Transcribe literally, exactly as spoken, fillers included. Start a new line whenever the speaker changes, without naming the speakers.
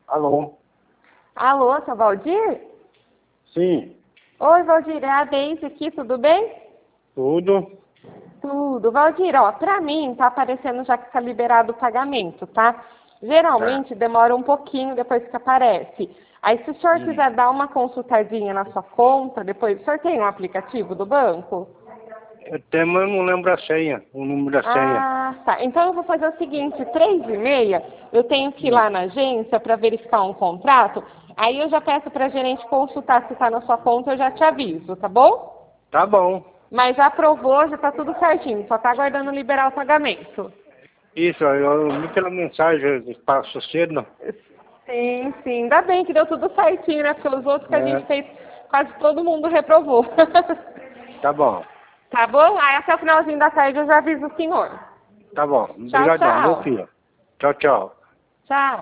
Alô?
Alô, seu Valdir?
Sim,
Oi, Valdir, é a Deise aqui, tudo bem?
tudo.
Tudo. Valdir, ó, pra mim tá aparecendo já que tá liberado o pagamento, tá?
Tá.
Geralmente demora um pouquinho depois que aparece. Aí se o senhor
Hum.
quiser dar uma consultadinha na sua conta, depois o senhor tem um aplicativo do banco?
Eu tenho, mas eu não lembro a senha, o número da senha.
Ah, tá. Então eu vou fazer o seguinte, três e meia, eu tenho que ir
Hum.
lá na agência para verificar um contrato, aí eu já peço para a gerente consultar se está na sua conta, eu já te aviso, tá bom?
Tá bom.
Mas já aprovou, já está tudo certinho, só está aguardando liberar o pagamento.
Isso, eu vi pela mensagem, passo cedo.
Sim, sim, ainda bem que deu tudo certinho, né? Porque os outros que a gente
É,
fez, quase todo mundo reprovou.
tá bom,
Tá bom? Aí até o finalzinho da tarde eu já aviso o senhor.
tá bom.
Tchau,
Obrigadão, viu,
tchau.
filho? Tchau, tchau.
Tchau.